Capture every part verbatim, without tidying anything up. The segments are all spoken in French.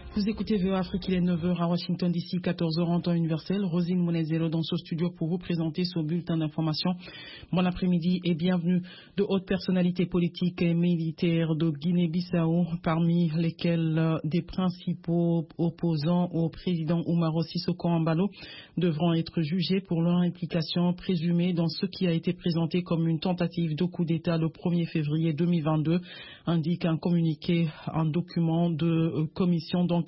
Vous écoutez V O Afrique, il est neuf heures à Washington D C, quatorze heures en temps universel. Rosine Monezero dans ce studio pour vous présenter ce bulletin d'information. Bon après-midi et bienvenue. De hautes personnalités politiques et militaires de Guinée-Bissau, parmi lesquelles des principaux opposants au président Umaro Sissoko Embalo, devront être jugés pour leur implication présumée dans ce qui a été présenté comme une tentative de coup d'État le premier février deux mille vingt-deux, indique un communiqué, un document de commission d'enquête.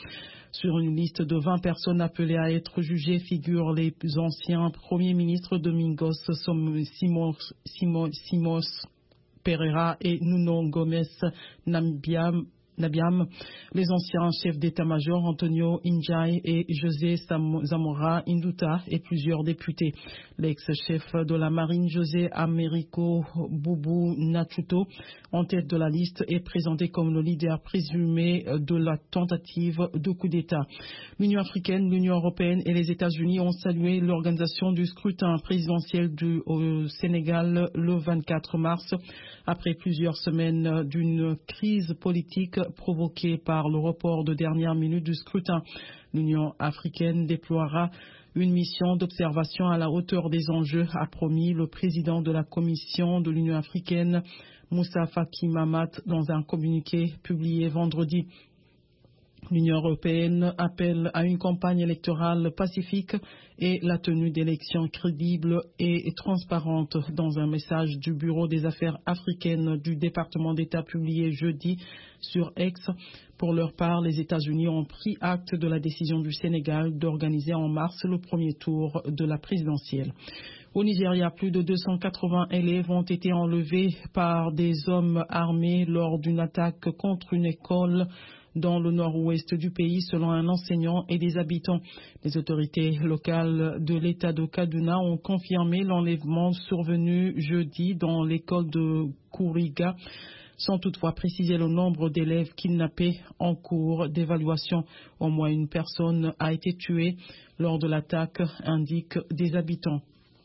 Sur une liste de vingt personnes appelées à être jugées figurent les anciens premiers ministres Domingos Simos, Simos, Simos Pereira et Nuno Gomes Nambiam. Nabiam, les anciens chefs d'état-major Antonio Injai et José Zamora Induta et plusieurs députés. L'ex-chef de la marine José Américo Boubou Nachuto, en tête de la liste, est présenté comme le leader présumé de la tentative de coup d'État. L'Union africaine, l'Union européenne et les États-Unis ont salué l'organisation du scrutin présidentiel du au Sénégal le vingt-quatre mars, après plusieurs semaines d'une crise politique provoquée par le report de dernière minute du scrutin. L'Union africaine déploiera une mission d'observation à la hauteur des enjeux, a promis le président de la Commission de l'Union africaine, Moussa Faki Mahamat, dans un communiqué publié vendredi. L'Union européenne appelle à une campagne électorale pacifique et la tenue d'élections crédibles et transparentes. Dans un message du Bureau des affaires africaines du département d'État publié jeudi sur X, pour leur part, les États-Unis ont pris acte de la décision du Sénégal d'organiser en mars le premier tour de la présidentielle. Au Nigeria, plus de deux cent quatre-vingts élèves ont été enlevés par des hommes armés lors d'une attaque contre une école dans le nord-ouest du pays, selon un enseignant et des habitants. Les autorités locales de l'État de Kaduna ont confirmé l'enlèvement survenu jeudi dans l'école de Kuriga, sans toutefois préciser le nombre d'élèves kidnappés en cours d'évaluation. Au moins une personne a été tuée lors de l'attaque, indiquent des habitants.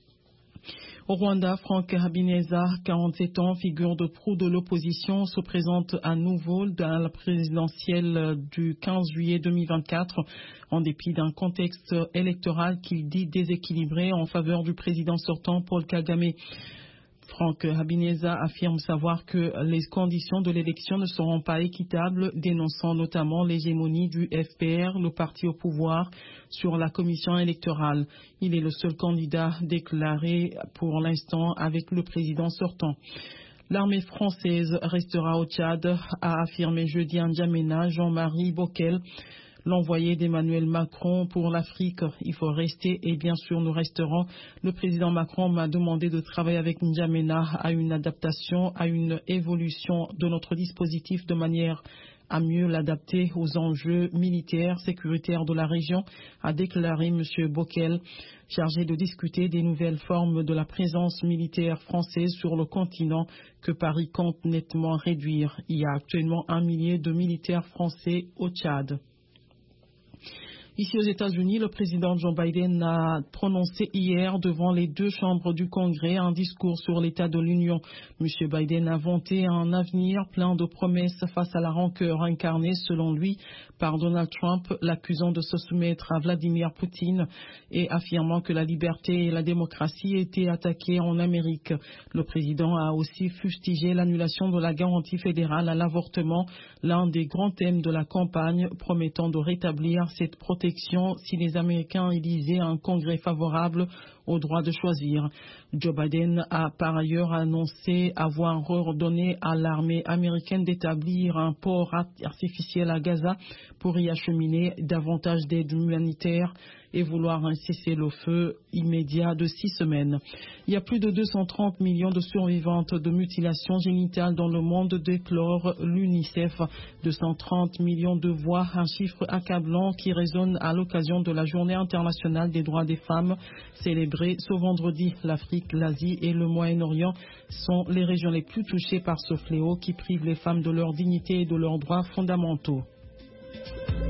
Au Rwanda, Franck Habineza, quarante-sept ans, figure de proue de l'opposition, se présente à nouveau dans la présidentielle du quinze juillet deux mille vingt-quatre, en dépit d'un contexte électoral qu'il dit déséquilibré en faveur du président sortant Paul Kagame. Franck Habineza affirme savoir que les conditions de l'élection ne seront pas équitables, dénonçant notamment l'hégémonie du F P R, le parti au pouvoir, sur la commission électorale. Il est le seul candidat déclaré pour l'instant avec le président sortant. L'armée française restera au Tchad, a affirmé jeudi en N'Djamena Jean-Marie Bockel, l'envoyé d'Emmanuel Macron pour l'Afrique. Il faut rester et bien sûr nous resterons. Le président Macron m'a demandé de travailler avec N'Djamena à une adaptation, à une évolution de notre dispositif de manière à mieux l'adapter aux enjeux militaires, sécuritaires de la région, a déclaré M. Bockel, chargé de discuter des nouvelles formes de la présence militaire française sur le continent que Paris compte nettement réduire. Il y a actuellement un millier de militaires français au Tchad. Ici aux États-Unis, le président Joe Biden a prononcé hier devant les deux chambres du Congrès un discours sur l'état de l'Union. M. Biden a vanté un avenir plein de promesses face à la rancœur incarnée, selon lui, par Donald Trump, l'accusant de se soumettre à Vladimir Poutine et affirmant que la liberté et la démocratie étaient attaquées en Amérique. Le président a aussi fustigé l'annulation de la garantie fédérale à l'avortement, l'un des grands thèmes de la campagne, promettant de rétablir cette protection si les Américains élisaient un congrès favorable au droit de choisir. Joe Biden a par ailleurs annoncé avoir ordonné à l'armée américaine d'établir un port artificiel à Gaza pour y acheminer davantage d'aide humanitaire et vouloir un cessez-le-feu immédiat de six semaines. Il y a plus de deux cent trente millions de survivantes de mutilations génitales dans le monde, déplore l'UNICEF. deux cent trente millions de voix, un chiffre accablant qui résonne à l'occasion de la Journée internationale des droits des femmes, célébrée ce vendredi. L'Afrique, l'Asie et le Moyen-Orient sont les régions les plus touchées par ce fléau qui prive les femmes de leur dignité et de leurs droits fondamentaux.